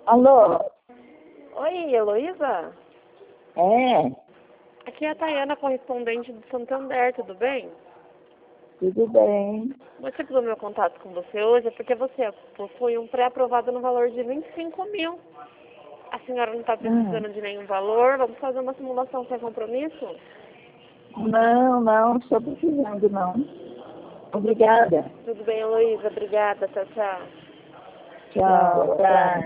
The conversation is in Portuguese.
Alô? Oi, Heloísa? É, Aqui é a Tayana, correspondente do Santander, tudo bem? tudo bem. O motivo do meu contato com você hoje é porque você possui um pré-aprovado no valor de 25 mil. A senhora não está precisando de nenhum valor, vamos fazer uma simulação sem compromisso? Não estou precisando, não. Obrigada. Tudo bem, Heloísa? Obrigada, tchau, tchau. Tchau, tá.